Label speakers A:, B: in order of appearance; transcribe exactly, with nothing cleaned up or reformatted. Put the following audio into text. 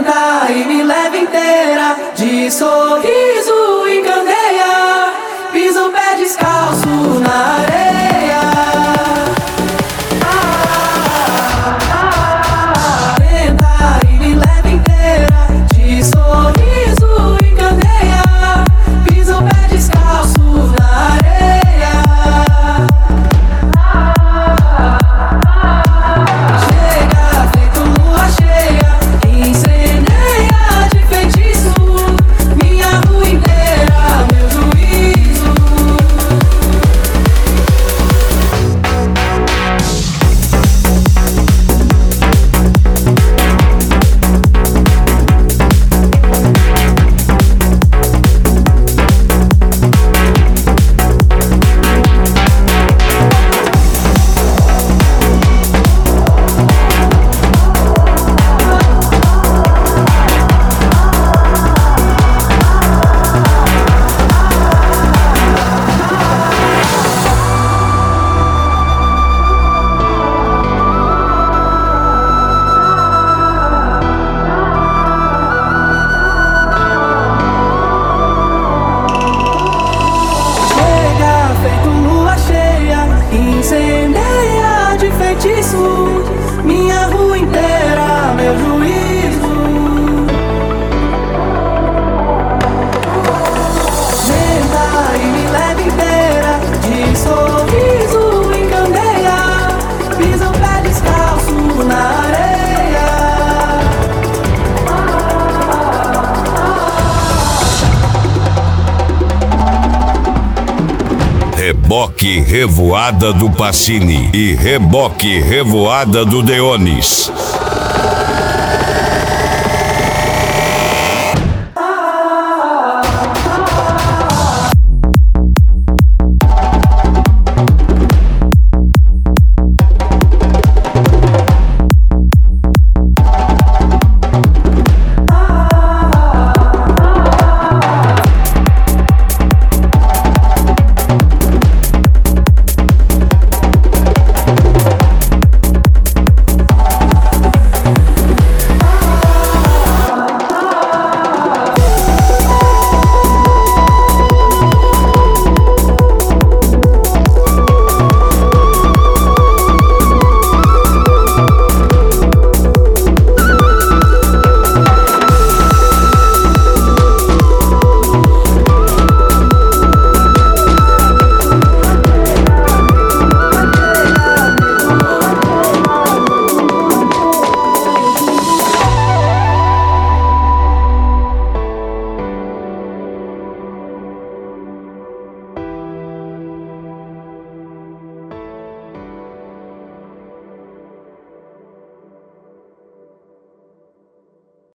A: Senta e me leva inteira, de sorriso e candeia. Pisa o pé descalço na areia. Ah, ah, ah. Senta e me leva inteira, de sorriso e candeia. Pisa o pé descalço na areia. Chega feito lua cheia, incendeia de feitiço minha rua inteira, meu juízo. Chega feito lua cheia, incendeia de feitiço minha rua inteira, meu juízo. Senta e me leva inteira, de sorriso e candeia. Pisa o pé descalço na areia.
B: Reboque Revoada do Pacini e Reboque Revoada do Deonis.